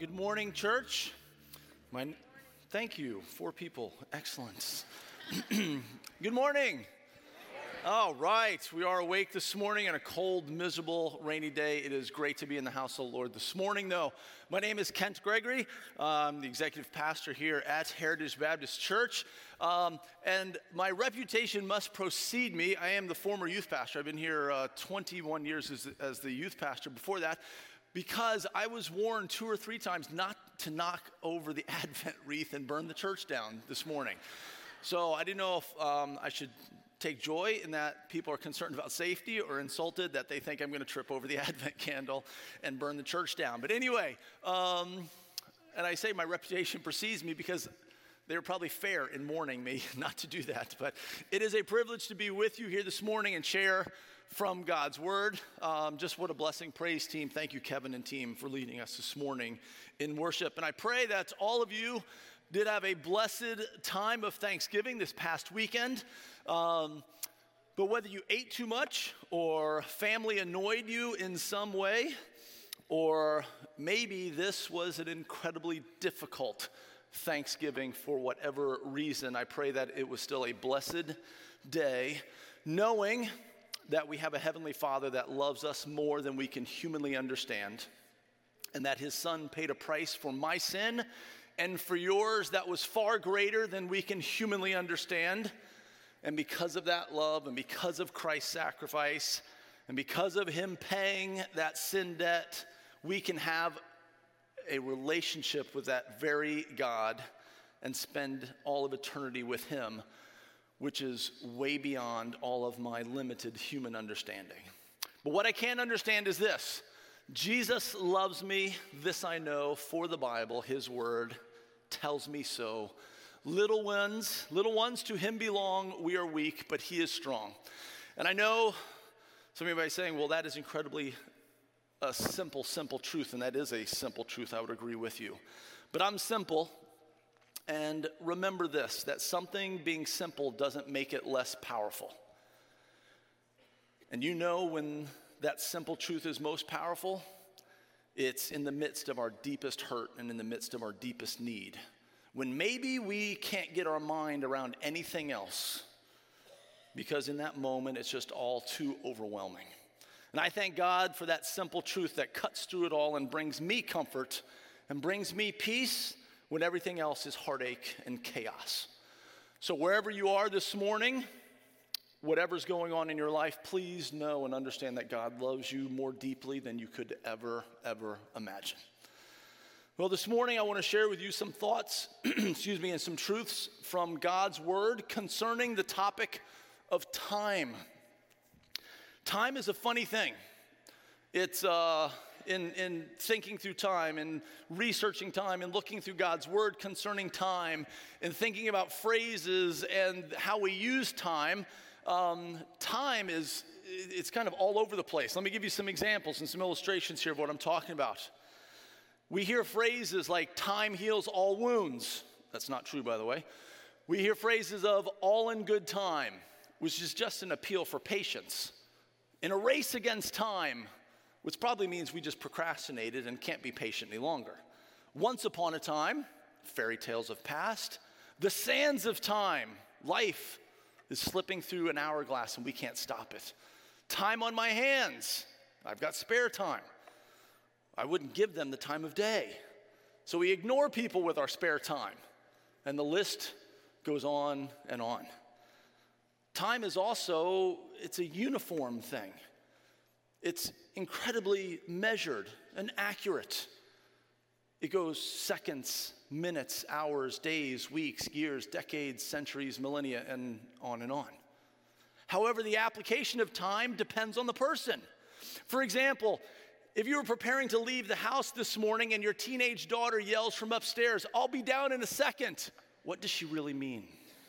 Good morning, church. Thank you. 4 people. Excellent. Good morning. All right. We are awake this morning on a cold, miserable, rainy day. It is great to be in the house of the Lord this morning, though. My name is Kent Gregory. I'm the executive pastor here at Heritage Baptist Church. And my reputation must precede me. I am the former youth pastor. I've been here 21 years as the youth pastor. Before that, because I was warned 2 or 3 times not to knock over the Advent wreath and burn the church down this morning. So I didn't know if I should take joy in that people are concerned about safety or insulted that they think I'm going to trip over the Advent candle and burn the church down. But anyway, and I say my reputation precedes me because they were probably fair in warning me not to do that. But it is a privilege to be with you here this morning and share from God's Word. Just what a blessing. Praise team. Thank you, Kevin and team, for leading us this morning in worship. And I pray that all of you did have a blessed time of Thanksgiving this past weekend. But whether you ate too much or family annoyed you in some way, or maybe this was an incredibly difficult Thanksgiving for whatever reason, I pray that it was still a blessed day, knowing that we have a Heavenly Father that loves us more than we can humanly understand, and that His Son paid a price for my sin and for yours that was far greater than we can humanly understand. And because of that love, and because of Christ's sacrifice, and because of Him paying that sin debt, we can have a relationship with that very God and spend all of eternity with Him, which is way beyond all of my limited human understanding. But what I can understand is this: Jesus loves me, this I know, for the Bible, His Word tells me so. Little ones to Him belong, we are weak, but He is strong. And I know some of you might be saying, well, that is incredibly a simple truth, and that is a simple truth, I would agree with you. But I'm simple, and remember this, that something being simple doesn't make it less powerful. And you know when that simple truth is most powerful? It's in the midst of our deepest hurt and in the midst of our deepest need. When maybe we can't get our mind around anything else, because in that moment it's just all too overwhelming. And I thank God for that simple truth that cuts through it all and brings me comfort and brings me peace when everything else is heartache and chaos. So wherever you are this morning, whatever's going on in your life, please know and understand that God loves you more deeply than you could ever imagine. Well, this morning I want to share with you some thoughts, and some truths from God's Word concerning the topic of time. Time is a funny thing. It's in thinking through time and researching time and looking through God's Word concerning time and thinking about phrases and how we use time. Time it's kind of all over the place. Let me give you some examples and some illustrations here of what I'm talking about. We hear phrases like time heals all wounds. That's not true, by the way. We hear phrases of all in good time, which is just an appeal for patience. In a race against time, which probably means we just procrastinated and can't be patient any longer. Once upon a time, fairy tales of past, the sands of time, life is slipping through an hourglass and we can't stop it. Time on my hands, I've got spare time. I wouldn't give them the time of day. So we ignore people with our spare time. And the list goes on and on. Time is also, it's a uniform thing. It's incredibly measured and accurate. It goes seconds, minutes, hours, days, weeks, years, decades, centuries, millennia, and on and on. However, the application of time depends on the person. For example, if you were preparing to leave the house this morning and your teenage daughter yells from upstairs, "I'll be down in a second," what does she really mean?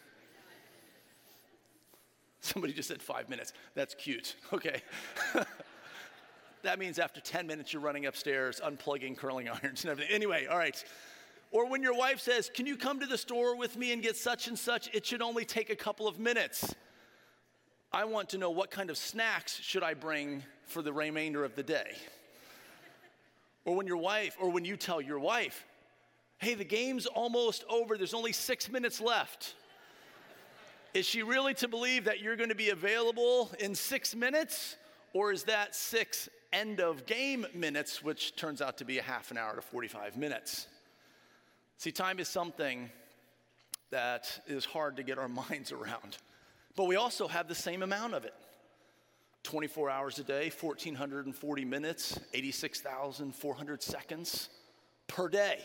Somebody just said 5 minutes. That's cute. Okay. That means after 10 minutes you're running upstairs, unplugging curling irons and everything. Anyway, all right. Or when your wife says, "Can you come to the store with me and get such and such? It should only take a couple of minutes." I want to know, what kind of snacks should I bring for the remainder of the day? Or when you tell your wife, hey, the game's almost over, there's only 6 minutes left. Is she really to believe that you're going to be available in 6 minutes? Or is that 6 end of game minutes, which turns out to be a half an hour to 45 minutes? See, time is something that is hard to get our minds around. But we also have the same amount of it. 24 hours a day, 1,440 minutes, 86,400 seconds per day.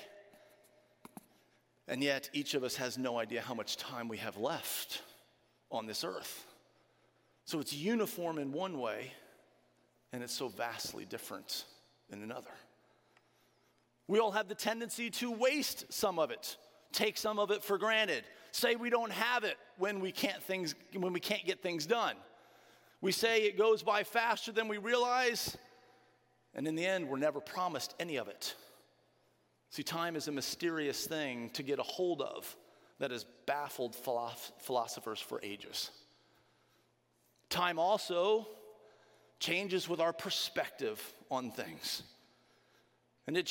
And yet, each of us has no idea how much time we have left on this earth. So it's uniform in one way, and it's so vastly different in another. We all have the tendency to waste some of it, take some of it for granted, say we don't have it when we can't get things done. We say it goes by faster than we realize, and in the end, we're never promised any of it. See, time is a mysterious thing to get a hold of that has baffled philosophers for ages. Time also changes with our perspective on things. And the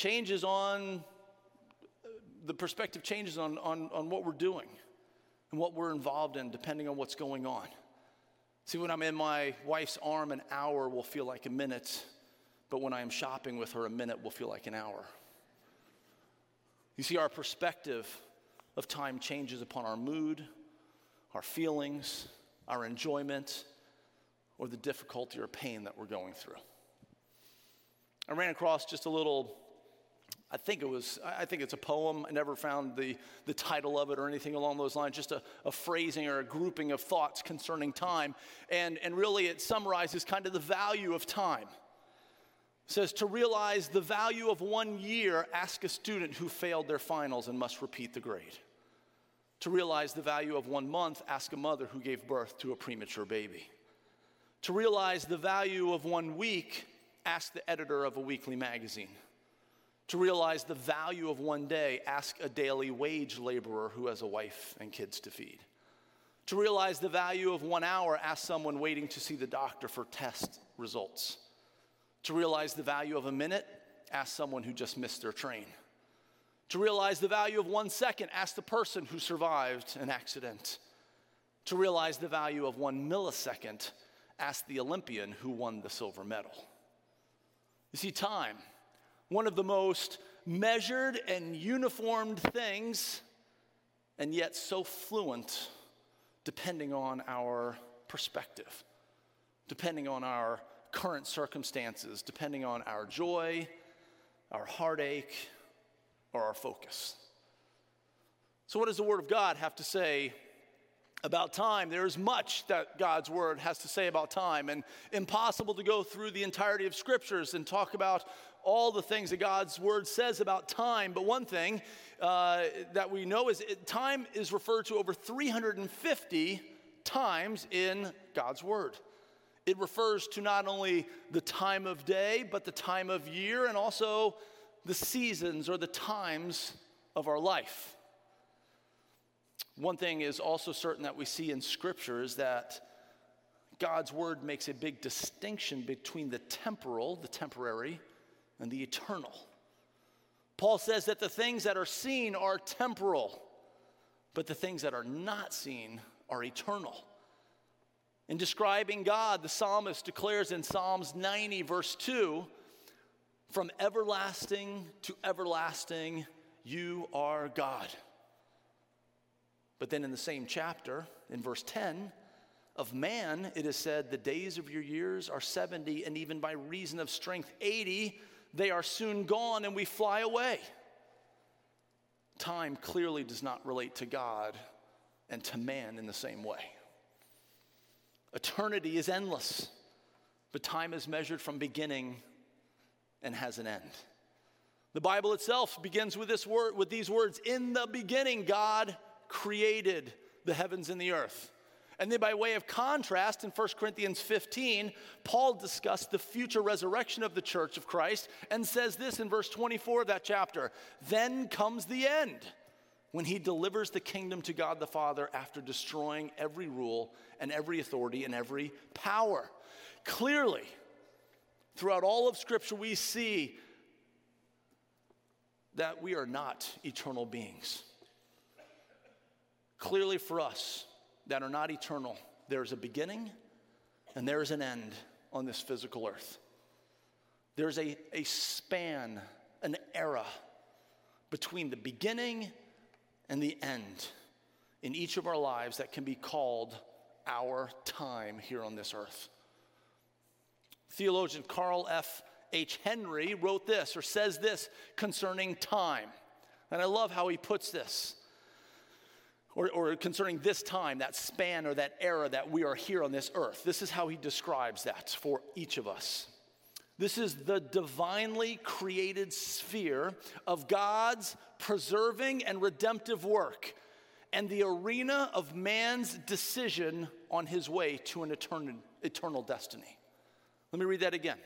perspective changes on what we're doing and what we're involved in, depending on what's going on. See, when I'm in my wife's arm, an hour will feel like a minute, but when I am shopping with her, a minute will feel like an hour. You see, our perspective of time changes upon our mood, our feelings, our enjoyment, or the difficulty or pain that we're going through. I ran across just a little, I think it's a poem. I never found the title of it or anything along those lines, just a phrasing or a grouping of thoughts concerning time. And really it summarizes kind of the value of time. It says, to realize the value of 1 year, ask a student who failed their finals and must repeat the grade. To realize the value of 1 month, ask a mother who gave birth to a premature baby. To realize the value of 1 week, ask the editor of a weekly magazine. To realize the value of 1 day, ask a daily wage laborer who has a wife and kids to feed. To realize the value of 1 hour, ask someone waiting to see the doctor for test results. To realize the value of a minute, ask someone who just missed their train. To realize the value of 1 second, ask the person who survived an accident. To realize the value of 1 millisecond, ask the Olympian who won the silver medal. You see, time, one of the most measured and uniformed things, and yet so fluent, depending on our perspective, depending on our current circumstances, depending on our joy, our heartache, or our focus. So what does the Word of God have to say about time? There is much that God's Word has to say about time, and impossible to go through the entirety of Scriptures and talk about all the things that God's Word says about time. But one thing that we know is time is referred to over 350 times in God's Word. It refers to not only the time of day, but the time of year, and also the seasons or the times of our life. One thing is also certain that we see in Scripture is that God's Word makes a big distinction between the temporal, the temporary, and the eternal. Paul says that the things that are seen are temporal, but the things that are not seen are eternal. In describing God, the psalmist declares in Psalms 90, verse 2, from everlasting to everlasting, you are God. But then in the same chapter, in verse 10, of man it is said, the days of your years are 70, and even by reason of strength 80, they are soon gone and we fly away. Time clearly does not relate to God and to man in the same way. Eternity is endless, but time is measured from beginning and has an end. The Bible itself begins with these words, in the beginning God created the heavens and the earth. And then by way of contrast, in 1 Corinthians 15, Paul discussed the future resurrection of the church of Christ and says this in verse 24 of that chapter, then comes the end, when he delivers the kingdom to God the Father after destroying every rule and every authority and every power. Clearly, throughout all of Scripture, we see that we are not eternal beings. Clearly for us that are not eternal, there is a beginning and there is an end on this physical earth. There's a span, an era between the beginning and the end in each of our lives that can be called our time here on this earth. Theologian Carl F. H. Henry wrote this, or says this, concerning time. And I love how he puts this, or concerning this time, that span or that era that we are here on this earth. This is how he describes that for each of us. This is the divinely created sphere of God's preserving and redemptive work, and the arena of man's decision on his way to an eternal destiny. Let me read that again.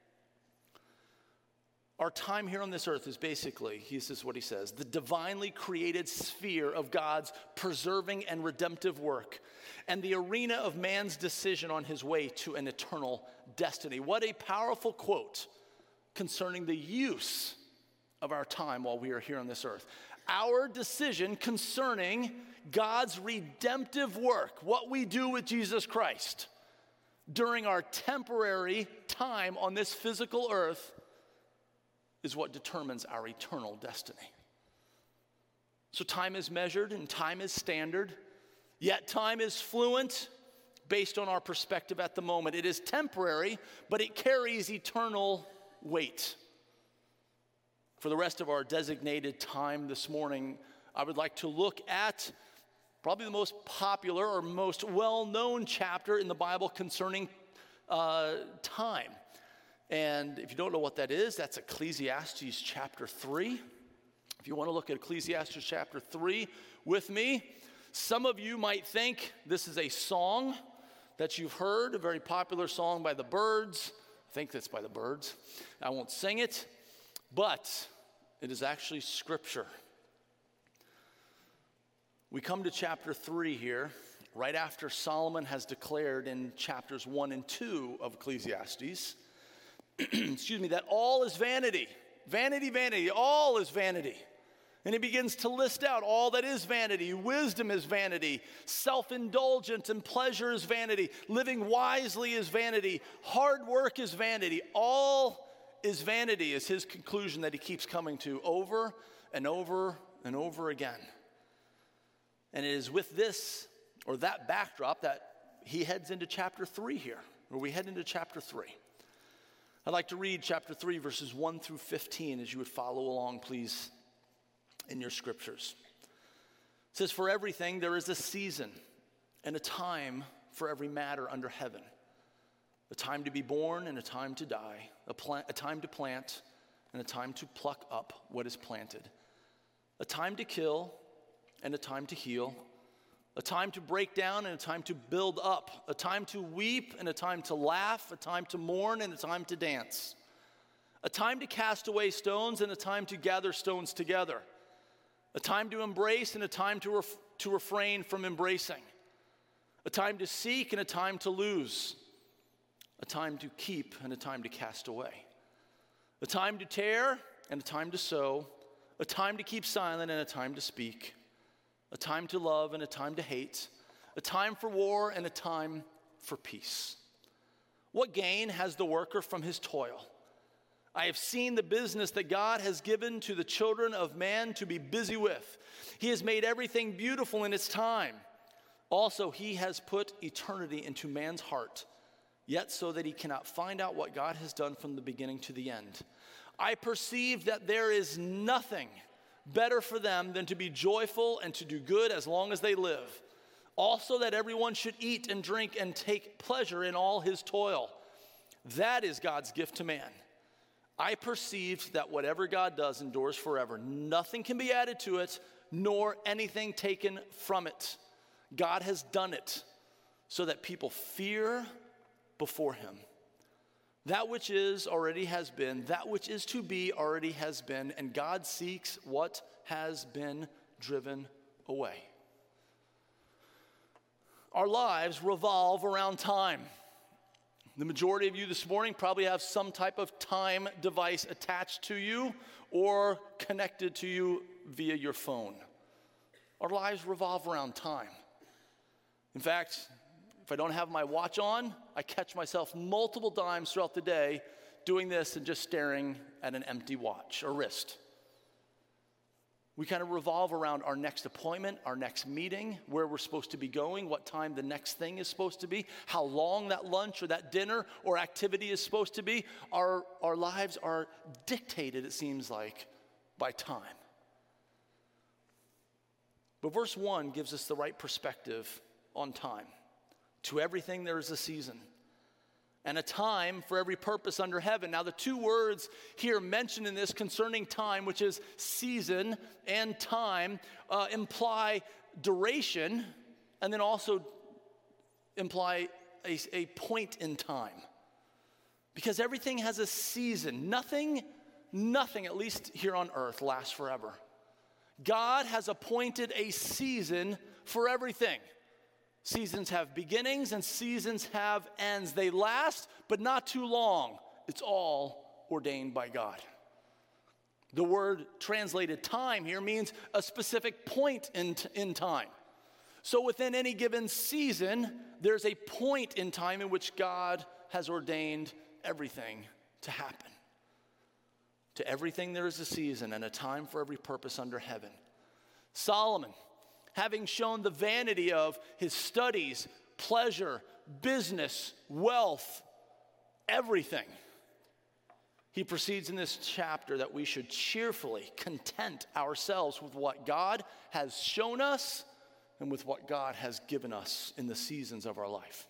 Our time here on this earth is basically, this is what he says, the divinely created sphere of God's preserving and redemptive work, and the arena of man's decision on his way to an eternal destiny. What a powerful quote concerning the use of our time while we are here on this earth. Our decision concerning God's redemptive work, what we do with Jesus Christ during our temporary time on this physical earth, is what determines our eternal destiny. So time is measured and time is standard, yet time is fluent based on our perspective at the moment. It is temporary, but it carries eternal weight. For the rest of our designated time this morning, I would like to look at probably the most popular or most well-known chapter in the Bible concerning time. And if you don't know what that is, that's Ecclesiastes chapter 3. If you want to look at Ecclesiastes chapter 3 with me, some of you might think this is a song that you've heard, a very popular song by the Byrds. I think that's by the Byrds. I won't sing it, but it is actually scripture. We come to chapter 3 here, right after Solomon has declared in chapters 1 and 2 of Ecclesiastes, that all is vanity. Vanity, vanity, all is vanity. And he begins to list out all that is vanity. Wisdom is vanity. Self-indulgence and pleasure is vanity. Living wisely is vanity. Hard work is vanity. All is vanity is his conclusion that he keeps coming to over and over and over again. And it is with this, or that backdrop, that he heads into chapter 3 here, or we head into chapter 3. I'd like to read chapter 3, verses 1 through 15, as you would follow along, please, in your scriptures. It says, "For everything there is a season and a time for every matter under heaven, a time to be born and a time to die, a time to plant and a time to pluck up what is planted, a time to kill and a time to heal, a time to break down and a time to build up, a time to weep and a time to laugh, a time to mourn and a time to dance, a time to cast away stones and a time to gather stones together, a time to embrace and a time to refrain from embracing, a time to seek and a time to lose, a time to keep and a time to cast away, a time to tear and a time to sow, a time to keep silent and a time to speak, a time to love and a time to hate, a time for war and a time for peace. What gain has the worker from his toil? I have seen the business that God has given to the children of man to be busy with. He has made everything beautiful in its time. Also, he has put eternity into man's heart, yet so that he cannot find out what God has done from the beginning to the end. I perceive that there is nothing better for them than to be joyful and to do good as long as they live. Also that everyone should eat and drink and take pleasure in all his toil. That is God's gift to man. I perceived that whatever God does endures forever. Nothing can be added to it, nor anything taken from it. God has done it so that people fear before him. That which is already has been, that which is to be already has been, and God seeks what has been driven away. Our lives revolve around time. The majority of you this morning probably have some type of time device attached to you or connected to you via your phone. Our lives revolve around time. In fact, if I don't have my watch on, I catch myself multiple times throughout the day doing this and just staring at an empty watch or wrist. We kind of revolve around our next appointment, our next meeting, where we're supposed to be going, what time the next thing is supposed to be, how long that lunch or that dinner or activity is supposed to be. Our lives are dictated, it seems like, by time. But verse 1 gives us the right perspective on time. To everything there is a season, and a time for every purpose under heaven. Now, the two words here mentioned in this concerning time, which is season and time, imply duration, and then also imply a point in time. Because everything has a season. Nothing, at least here on earth, lasts forever. God has appointed a season for everything. Seasons have beginnings and seasons have ends. They last, but not too long. It's all ordained by God. The word translated time here means a specific point in time. So within any given season, there's a point in time in which God has ordained everything to happen. To everything there is a season and a time for every purpose under heaven. Solomon, having shown the vanity of his studies, pleasure, business, wealth, everything, he proceeds in this chapter that we should cheerfully content ourselves with what God has shown us and with what God has given us in the seasons of our life.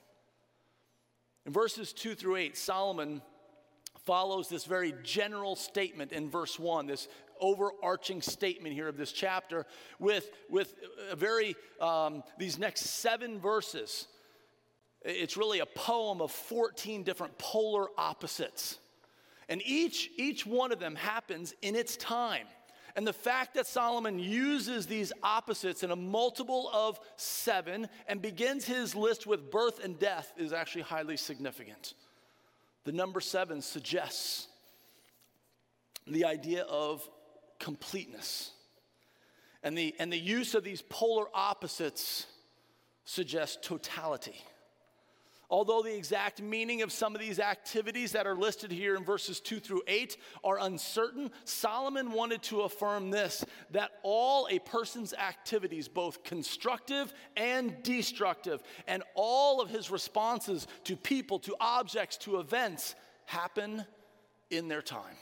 In verses 2 through 8, Solomon follows this very general statement in verse 1, this overarching statement here of this chapter with a very, these next 7 verses. It's really a poem of 14 different polar opposites. And each one of them happens in its time. And the fact that Solomon uses these opposites in a multiple of 7 and begins his list with birth and death is actually highly significant. The number 7 suggests the idea of completeness. And the use of these polar opposites suggests totality. Although the exact meaning of some of these activities that are listed here in verses 2 through 8 are uncertain, Solomon wanted to affirm this, that all a person's activities, both constructive and destructive, and all of his responses to people, to objects, to events, happen in their time.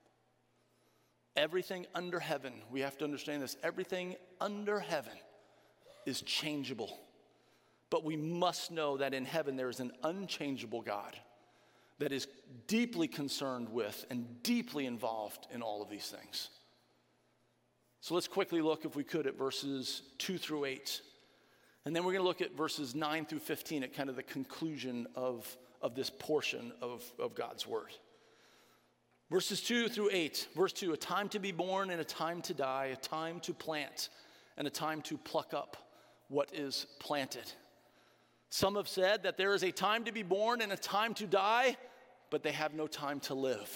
Everything under heaven, we have to understand this, everything under heaven is changeable. But we must know that in heaven there is an unchangeable God that is deeply concerned with and deeply involved in all of these things. So let's quickly look, if we could, at verses 2 through 8. And then we're going to look at verses 9 through 15 at kind of the conclusion of this portion of God's word. Verses 2 through 8. Verse 2, a time to be born and a time to die, a time to plant and a time to pluck up what is planted. Some have said that there is a time to be born and a time to die, but they have no time to live.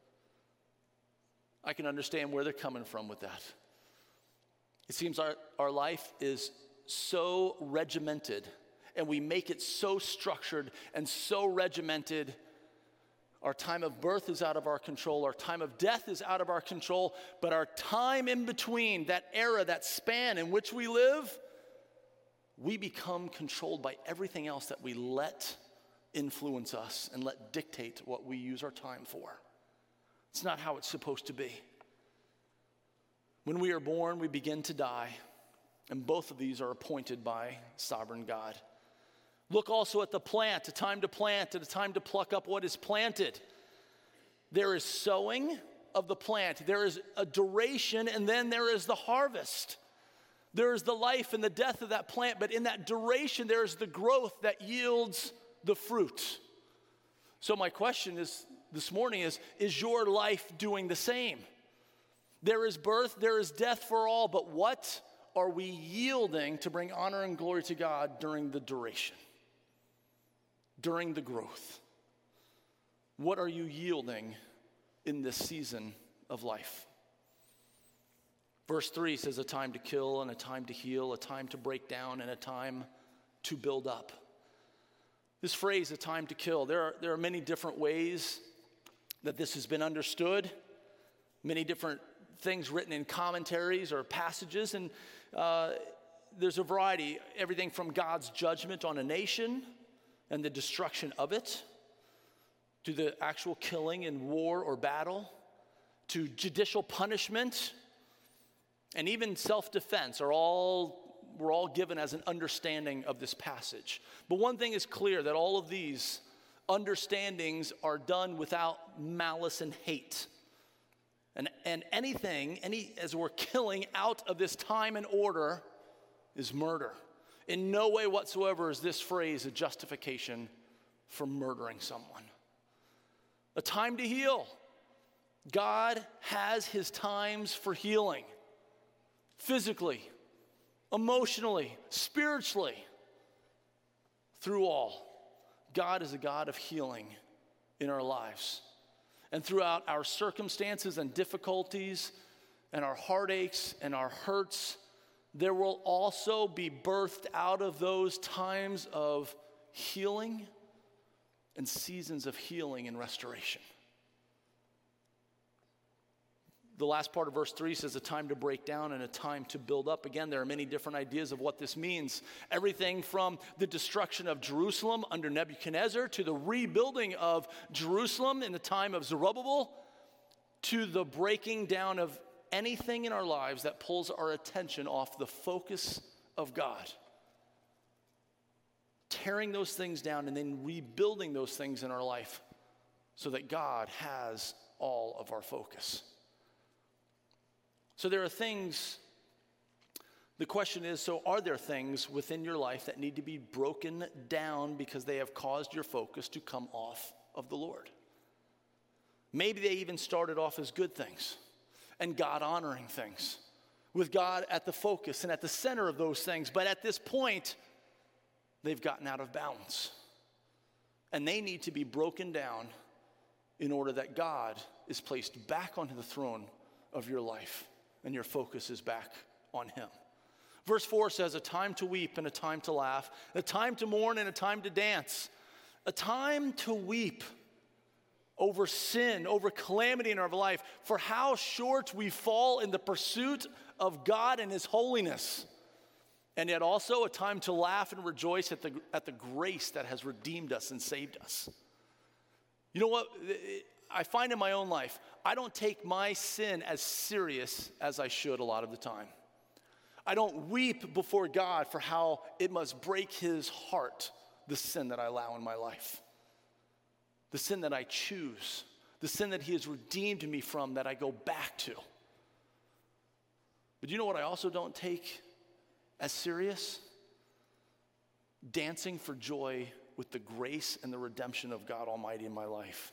I can understand where they're coming from with that. It seems our life is so regimented, and we make it so structured and so regimented. Our time of birth is out of our control. Our time of death is out of our control. But our time in between, that era, that span in which we live, we become controlled by everything else that we let influence us and let dictate what we use our time for. It's not how it's supposed to be. When we are born, we begin to die, and both of these are appointed by sovereign God. Look also at the plant, a time to plant and a time to pluck up what is planted. There is sowing of the plant. There is a duration, and then there is the harvest. There is the life and the death of that plant, but in that duration, there is the growth that yields the fruit. So my question is this morning is your life doing the same? There is birth, there is death for all, but what are we yielding to bring honor and glory to God during the duration, during the growth? What are you yielding in this season of life? Verse 3 says a time to kill and a time to heal, a time to break down and a time to build up. This phrase, a time to kill, there are many different ways that this has been understood, many different things written in commentaries or passages, and there's a variety, everything from God's judgment on a nation and the destruction of it, to the actual killing in war or battle, to judicial punishment, and even self-defense we're all given as an understanding of this passage. But one thing is clear, that all of these understandings are done without malice and hate. And anything, as we're killing out of this time and order, is murder. In no way whatsoever is this phrase a justification for murdering someone. A time to heal. God has his times for healing. Physically, emotionally, spiritually, through all. God is a God of healing in our lives. And throughout our circumstances and difficulties and our heartaches and our hurts, there will also be birthed out of those times of healing and seasons of healing and restoration. The last part of verse 3 says a time to break down and a time to build up. Again, there are many different ideas of what this means. Everything from the destruction of Jerusalem under Nebuchadnezzar to the rebuilding of Jerusalem in the time of Zerubbabel to the breaking down of anything in our lives that pulls our attention off the focus of God. Tearing those things down and then rebuilding those things in our life so that God has all of our focus. So there are things, the question is, so are there things within your life that need to be broken down because they have caused your focus to come off of the Lord? Maybe they even started off as good things and God-honoring things, with God at the focus and at the center of those things. But at this point, they've gotten out of balance. And they need to be broken down in order that God is placed back onto the throne of your life. And your focus is back on him. Verse 4 says, a time to weep and a time to laugh, a time to mourn and a time to dance, a time to weep over sin, over calamity in our life, for how short we fall in the pursuit of God and his holiness. And yet also a time to laugh and rejoice at the grace that has redeemed us and saved us. You know what? I find in my own life, I don't take my sin as serious as I should a lot of the time. I don't weep before God for how it must break his heart, the sin that I allow in my life. The sin that I choose. The sin that he has redeemed me from that I go back to. But you know what I also don't take as serious? Dancing for joy with the grace and the redemption of God Almighty in my life.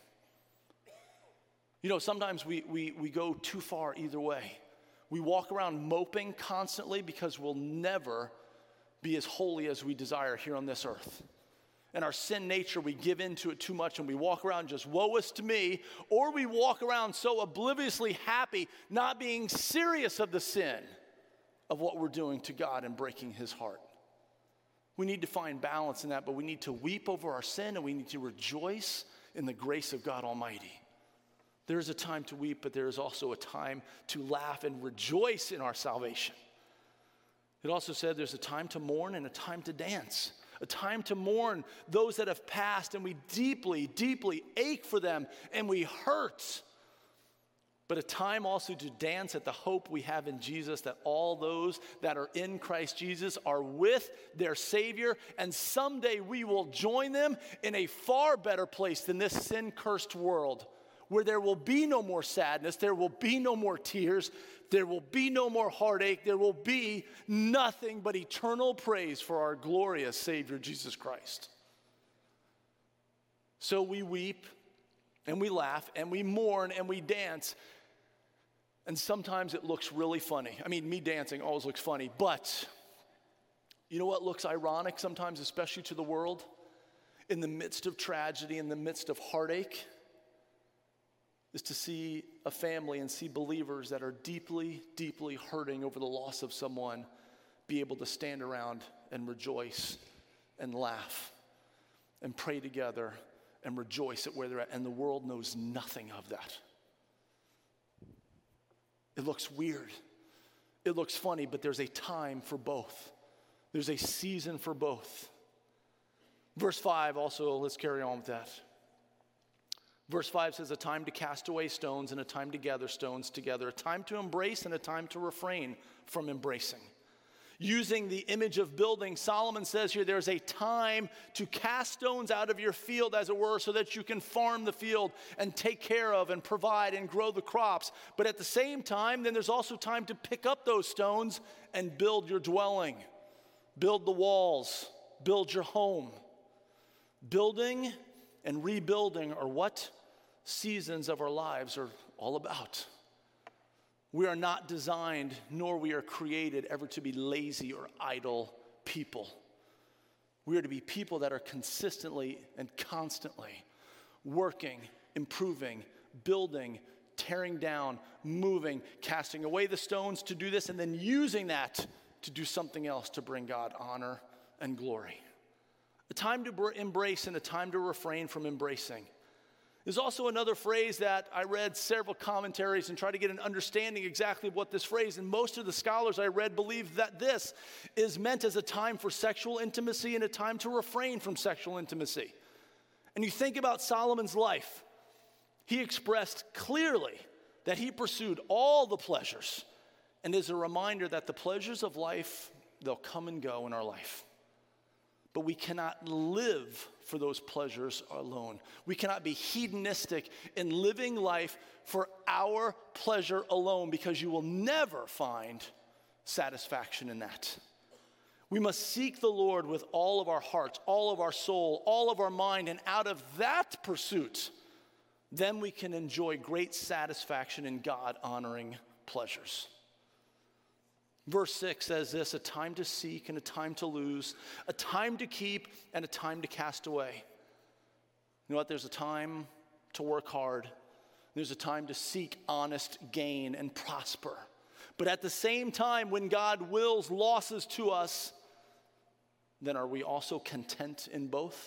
You know, sometimes we go too far either way. We walk around moping constantly because we'll never be as holy as we desire here on this earth. And our sin nature, we give into it too much and we walk around just woe is to me, or we walk around so obliviously happy, not being serious of the sin of what we're doing to God and breaking his heart. We need to find balance in that, but we need to weep over our sin and we need to rejoice in the grace of God Almighty. There is a time to weep, but there is also a time to laugh and rejoice in our salvation. It also said there's a time to mourn and a time to dance. A time to mourn those that have passed, and we deeply, deeply ache for them, and we hurt. But a time also to dance at the hope we have in Jesus, that all those that are in Christ Jesus are with their Savior, and someday we will join them in a far better place than this sin-cursed world, where there will be no more sadness, there will be no more tears, there will be no more heartache, there will be nothing but eternal praise for our glorious Savior, Jesus Christ. So we weep, and we laugh, and we mourn, and we dance, and sometimes it looks really funny. I mean, me dancing always looks funny, but you know what looks ironic sometimes, especially to the world? In the midst of tragedy, in the midst of heartache, is to see a family and see believers that are deeply, deeply hurting over the loss of someone be able to stand around and rejoice and laugh and pray together and rejoice at where they're at. And the world knows nothing of that. It looks weird. It looks funny, but there's a time for both. There's a season for both. Verse 5 also, let's carry on with that. Verse 5 says, a time to cast away stones and a time to gather stones together, a time to embrace and a time to refrain from embracing. Using the image of building, Solomon says here, there's a time to cast stones out of your field, as it were, so that you can farm the field and take care of and provide and grow the crops. But at the same time, then there's also time to pick up those stones and build your dwelling, build the walls, build your home. Building and rebuilding are what seasons of our lives are all about. We are not designed, nor we are created ever to be lazy or idle people. We are to be people that are consistently and constantly working, improving, building, tearing down, moving, casting away the stones to do this, and then using that to do something else to bring God honor and glory. A time to embrace and a time to refrain from embracing. There's also another phrase that I read several commentaries and tried to get an understanding exactly of what this phrase, and most of the scholars I read believe that this is meant as a time for sexual intimacy and a time to refrain from sexual intimacy. And you think about Solomon's life, he expressed clearly that he pursued all the pleasures, and is a reminder that the pleasures of life, they'll come and go in our life. But we cannot live for those pleasures alone. We cannot be hedonistic in living life for our pleasure alone, because you will never find satisfaction in that. We must seek the Lord with all of our hearts, all of our soul, all of our mind, and out of that pursuit, then we can enjoy great satisfaction in God-honoring pleasures. Verse 6 says this, a time to seek and a time to lose, a time to keep and a time to cast away. You know what? There's a time to work hard. There's a time to seek honest gain and prosper. But at the same time, when God wills losses to us, then are we also content in both?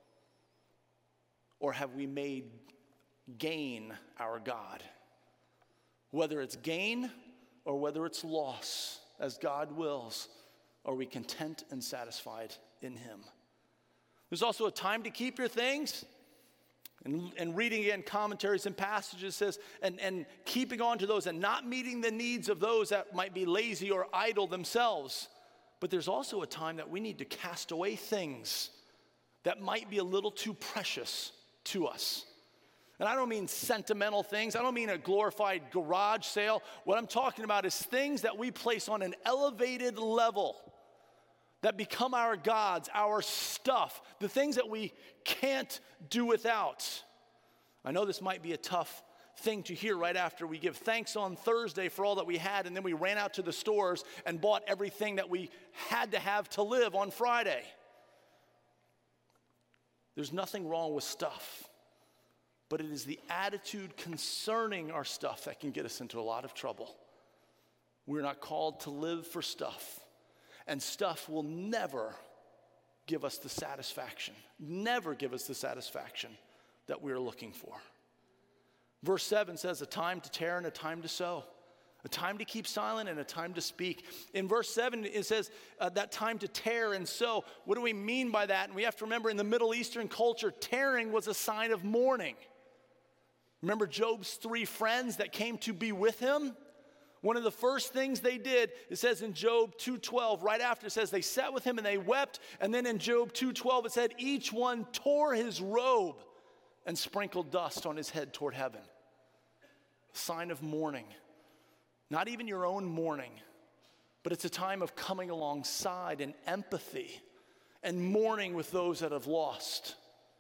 Or have we made gain our God? Whether it's gain or whether it's loss, as God wills, are we content and satisfied in Him? There's also a time to keep your things. And reading again commentaries and passages says, and keeping on to those and not meeting the needs of those that might be lazy or idle themselves. But there's also a time that we need to cast away things that might be a little too precious to us. And I don't mean sentimental things. I don't mean a glorified garage sale. What I'm talking about is things that we place on an elevated level that become our gods, our stuff, the things that we can't do without. I know this might be a tough thing to hear right after we give thanks on Thursday for all that we had, and then we ran out to the stores and bought everything that we had to have to live on Friday. There's nothing wrong with stuff. But it is the attitude concerning our stuff that can get us into a lot of trouble. We're not called to live for stuff. And stuff will never give us the satisfaction, that we're looking for. Verse 7 says, a time to tear and a time to sow. A time to keep silent and a time to speak. In verse 7, it says that time to tear and sow. What do we mean by that? And we have to remember, in the Middle Eastern culture, tearing was a sign of mourning. Remember Job's 3 friends that came to be with him? One of the first things they did, it says in Job 2:12, right after it says they sat with him and they wept. And then in Job 2:12, it said each one tore his robe and sprinkled dust on his head toward heaven. Sign of mourning. Not even your own mourning, but it's a time of coming alongside and empathy and mourning with those that have lost.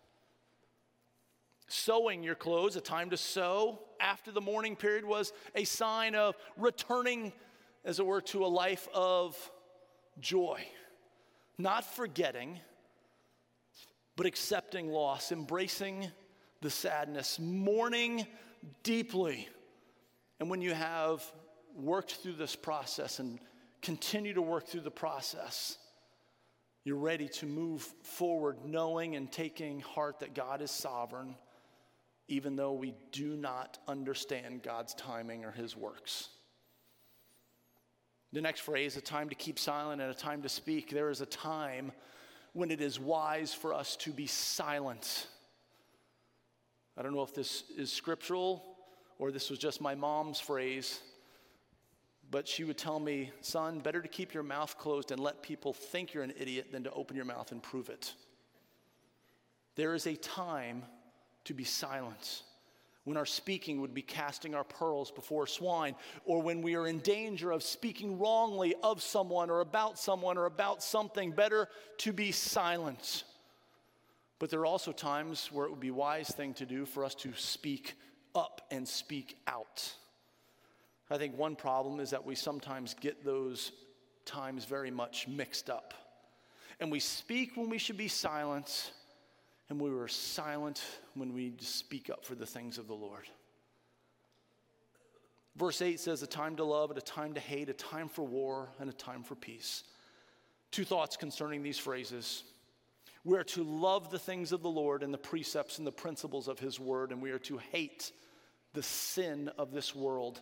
Sowing your clothes, a time to sow after the mourning period, was a sign of returning, as it were, to a life of joy. Not forgetting, but accepting loss, embracing the sadness, mourning deeply. And when you have worked through this process and continue to work through the process, you're ready to move forward knowing and taking heart that God is sovereign, even though we do not understand God's timing or his works. The next phrase, a time to keep silent and a time to speak. There is a time when it is wise for us to be silent. I don't know if this is scriptural or this was just my mom's phrase, but she would tell me, son, better to keep your mouth closed and let people think you're an idiot than to open your mouth and prove it. There is a time to be silent, when our speaking would be casting our pearls before swine, or when we are in danger of speaking wrongly of someone or about something, better to be silent. But there are also times where it would be a wise thing to do for us to speak up and speak out. I think one problem is that we sometimes get those times very much mixed up. And we speak when we should be silent, and we were silent when we speak up for the things of the Lord. Verse 8 says, a time to love and a time to hate, a time for war and a time for peace. Two thoughts concerning these phrases. We are to love the things of the Lord and the precepts and the principles of his word, and we are to hate the sin of this world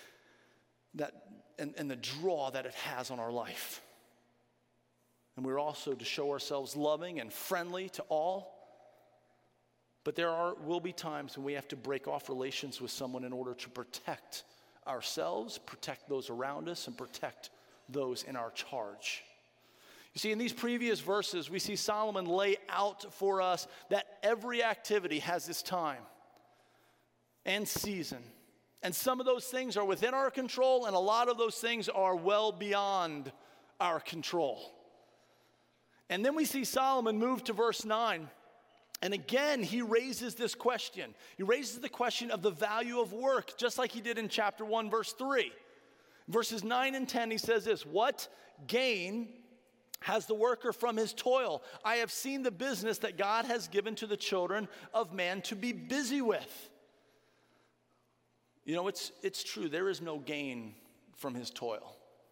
and the draw that it has on our life. And we're also to show ourselves loving and friendly to all. But there will be times when we have to break off relations with someone in order to protect ourselves, protect those around us, and protect those in our charge. You see, in these previous verses, we see Solomon lay out for us that every activity has this time and season. And some of those things are within our control, and a lot of those things are well beyond our control. And then we see Solomon move to verse 9. And again, he raises this question. He raises the question of the value of work, just like he did in chapter 1, verse 3. Verses 9 and 10, he says this, what gain has the worker from his toil? I have seen the business that God has given to the children of man to be busy with. You know, it's true. There is no gain from his toil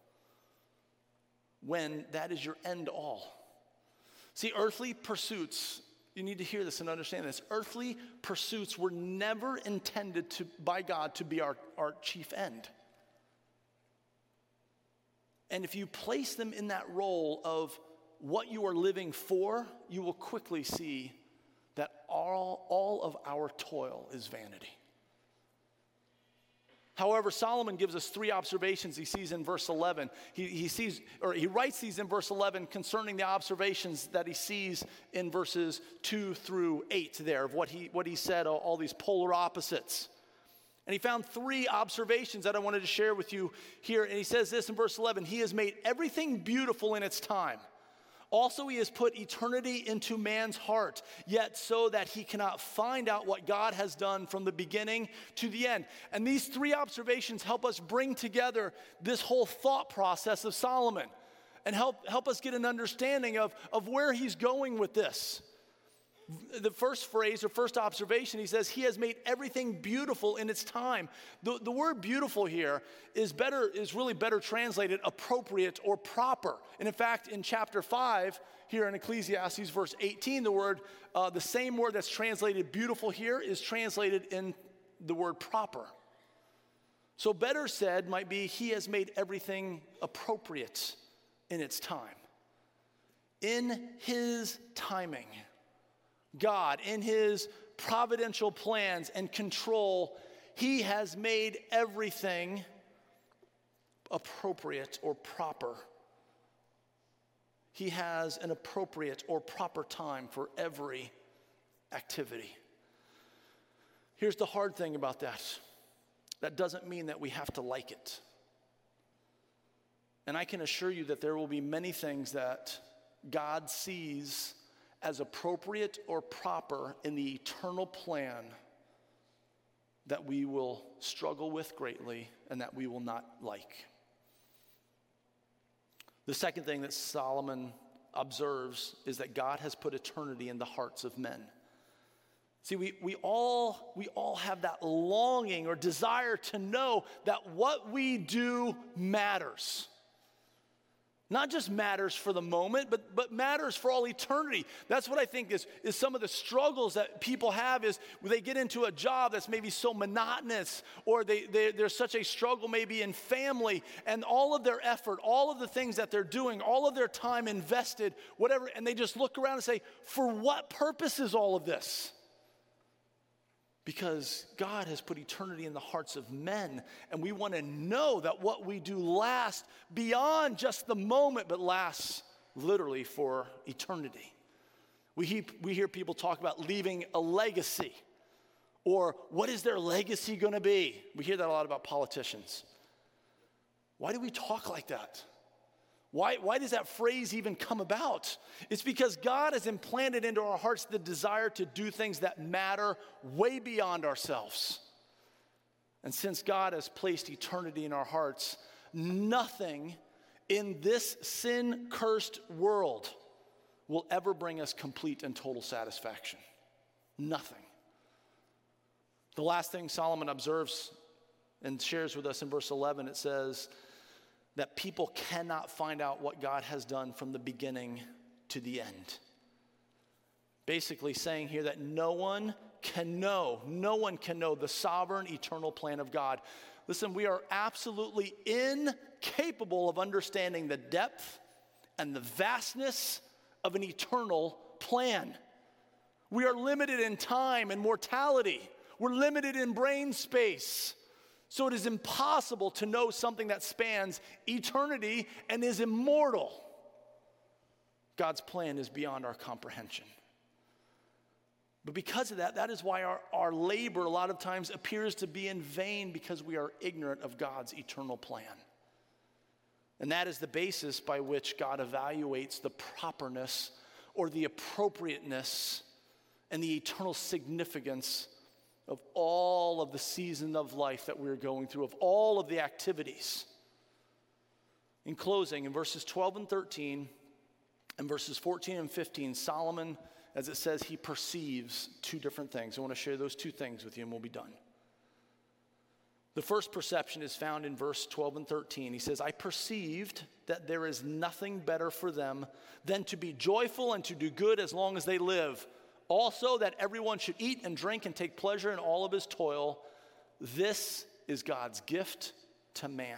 when that is your end all. See, earthly pursuits, you need to hear this and understand this. Earthly pursuits were never intended by God to be our chief end. And if you place them in that role of what you are living for, you will quickly see that all of our toil is vanity. However, Solomon gives us three observations he sees in verse 11. He writes these in verse 11 concerning the observations that he sees in verses 2 through 8 there of what he said, all these polar opposites. And he found three observations that I wanted to share with you here. And he says this in verse 11, he has made everything beautiful in its time. Also, he has put eternity into man's heart, yet so that he cannot find out what God has done from the beginning to the end. And these three observations help us bring together this whole thought process of Solomon and help us get an understanding of where he's going with this. The first phrase or first observation, he says, he has made everything beautiful in its time. The word beautiful here is really better translated appropriate or proper. And in fact, in chapter 5, here in Ecclesiastes verse 18, the same word that's translated beautiful here is translated in the word proper. So better said might be, he has made everything appropriate in its time. In his timing. God, in his providential plans and control, he has made everything appropriate or proper. He has an appropriate or proper time for every activity. Here's the hard thing about that. That doesn't mean that we have to like it. And I can assure you that there will be many things that God sees as appropriate or proper in the eternal plan that we will struggle with greatly and that we will not like. The second thing that Solomon observes is that God has put eternity in the hearts of men. See, we all have that longing or desire to know that what we do matters. Not just matters for the moment, but matters for all eternity. That's what I think is some of the struggles that people have is when they get into a job that's maybe so monotonous, or there's such a struggle maybe in family, and all of their effort, all of the things that they're doing, all of their time invested, whatever, and they just look around and say, for what purpose is all of this? Because God has put eternity in the hearts of men, and we want to know that what we do lasts beyond just the moment, but lasts literally for eternity. We hear people talk about leaving a legacy, or what is their legacy going to be? We hear that a lot about politicians. Why do we talk like that? Why does that phrase even come about? It's because God has implanted into our hearts the desire to do things that matter way beyond ourselves. And since God has placed eternity in our hearts, nothing in this sin-cursed world will ever bring us complete and total satisfaction. Nothing. The last thing Solomon observes and shares with us in verse 11, it says that people cannot find out what God has done from the beginning to the end. Basically saying here that no one can know the sovereign, eternal plan of God. Listen, we are absolutely incapable of understanding the depth and the vastness of an eternal plan. We are limited in time and mortality. We're limited in brain space. So it is impossible to know something that spans eternity and is immortal. God's plan is beyond our comprehension. But because of that is why our labor a lot of times appears to be in vain, because we are ignorant of God's eternal plan. And that is the basis by which God evaluates the properness or the appropriateness and the eternal significance of all of the season of life that we're going through, of all of the activities. In closing, in verses 12 and 13, and verses 14 and 15, Solomon, as it says, he perceives two different things. I want to share those two things with you and we'll be done. The first perception is found in verse 12 and 13. He says, I perceived that there is nothing better for them than to be joyful and to do good as long as they live. Also, that everyone should eat and drink and take pleasure in all of his toil. This is God's gift to man.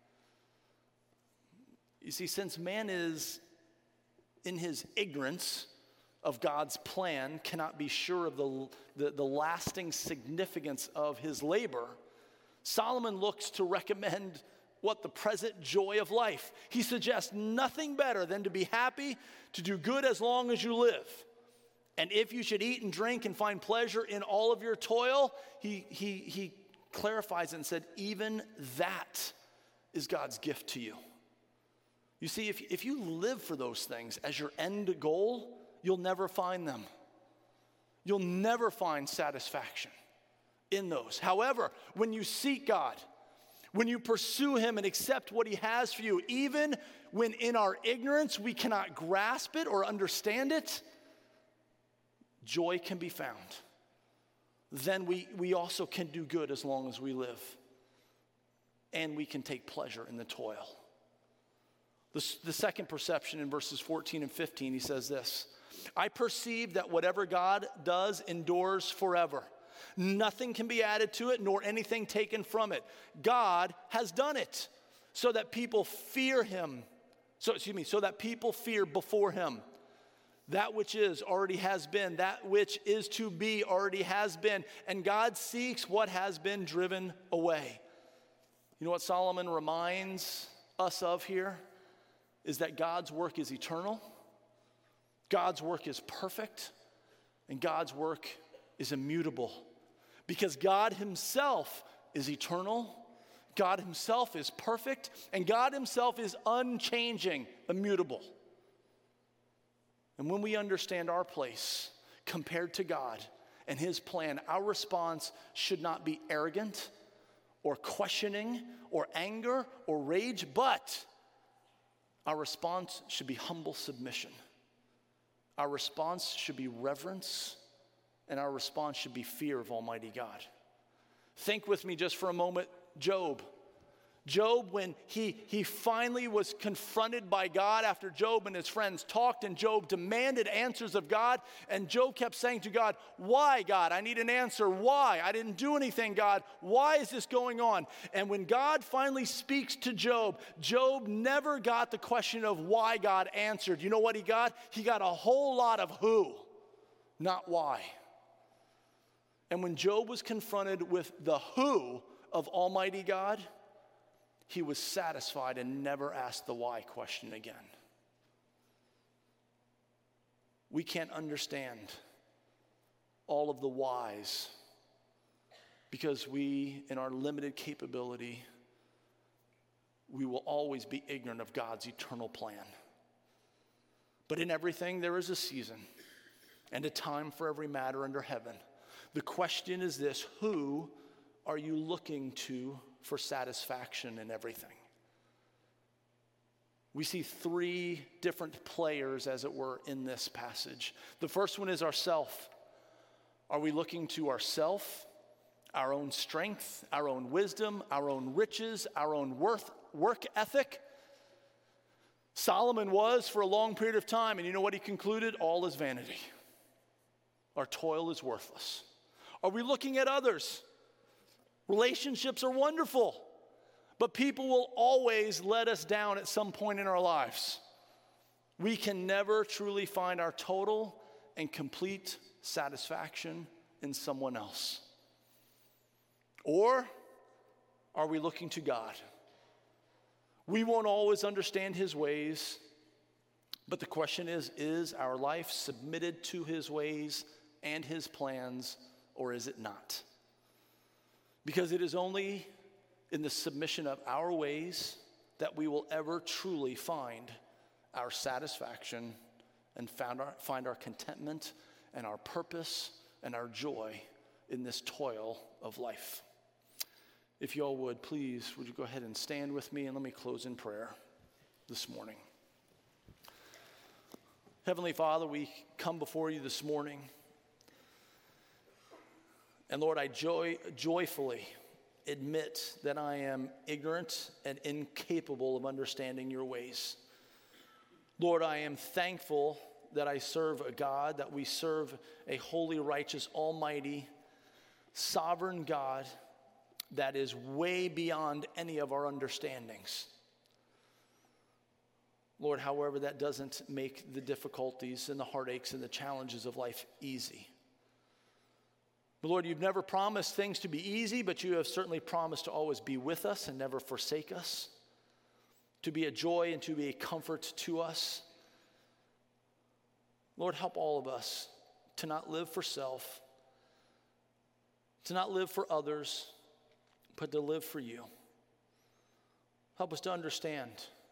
You see, since man is in his ignorance of God's plan, cannot be sure of the lasting significance of his labor, Solomon looks to recommend the present joy of life. He suggests nothing better than to be happy, to do good as long as you live. And if you should eat and drink and find pleasure in all of your toil, he clarifies and said, even that is God's gift to you. You see, if you live for those things as your end goal, you'll never find them. You'll never find satisfaction in those. However, when you seek God, when you pursue him and accept what he has for you, even when in our ignorance we cannot grasp it or understand it, joy can be found. Then we also can do good as long as we live. And we can take pleasure in the toil. The second perception in verses 14 and 15, he says this, I perceive that whatever God does endures forever. Nothing can be added to it, nor anything taken from it. God has done it so that people fear him. So that people fear before him. That which is already has been. That which is to be already has been. And God seeks what has been driven away. You know what Solomon reminds us of here? Is that God's work is eternal. God's work is perfect. And God's work is immutable. Because God himself is eternal. God himself is perfect. And God himself is unchanging, immutable. And when we understand our place compared to God and his plan, our response should not be arrogant or questioning or anger or rage, but our response should be humble submission. Our response should be reverence and our response should be fear of Almighty God. Think with me just for a moment, Job. Job, when he finally was confronted by God after Job and his friends talked, and Job demanded answers of God, and Job kept saying to God, why, God? I need an answer. Why? I didn't do anything, God. Why is this going on? And when God finally speaks to Job, Job never got the question of why God answered. You know what he got? He got a whole lot of who, not why. And when Job was confronted with the who of Almighty God, he was satisfied and never asked the why question again. We can't understand all of the whys because we, in our limited capability, we will always be ignorant of God's eternal plan. But in everything, there is a season and a time for every matter under heaven. The question is this: who are you looking to for satisfaction in everything? We see three different players, as it were, in this passage. The first one is ourself. Are we looking to ourself, our own strength, our own wisdom, our own riches, our own work ethic? Solomon was for a long period of time, and you know what he concluded? All is vanity. Our toil is worthless. Are we looking at others? Relationships are wonderful, but people will always let us down at some point in our lives. We can never truly find our total and complete satisfaction in someone else. Or are we looking to God? We won't always understand his ways, but the question is our life submitted to his ways and his plans, or is it not? Because it is only in the submission of our ways that we will ever truly find our satisfaction and find our contentment and our purpose and our joy in this toil of life. If you all would, please, would you go ahead and stand with me, and let me close in prayer this morning. Heavenly Father, we come before you this morning. And Lord, I joyfully admit that I am ignorant and incapable of understanding your ways. Lord, I am thankful that I serve a God, that we serve a holy, righteous, almighty, sovereign God that is way beyond any of our understandings. Lord, however, that doesn't make the difficulties and the heartaches and the challenges of life easy. But Lord, you've never promised things to be easy, but you have certainly promised to always be with us and never forsake us, to be a joy and to be a comfort to us. Lord, help all of us to not live for self, to not live for others, but to live for you. Help us to understand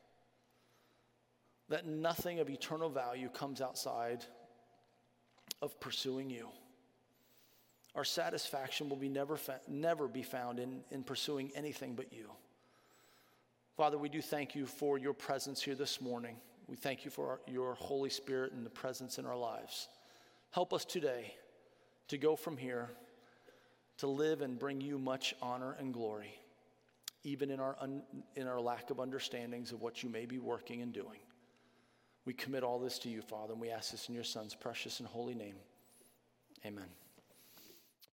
that nothing of eternal value comes outside of pursuing you. Our satisfaction will be never be found in pursuing anything but you. Father, we do thank you for your presence here this morning. We thank you for your Holy Spirit and the presence in our lives. Help us today to go from here to live and bring you much honor and glory, even in our lack of understandings of what you may be working and doing. We commit all this to you, Father, and we ask this in your Son's precious and holy name. Amen.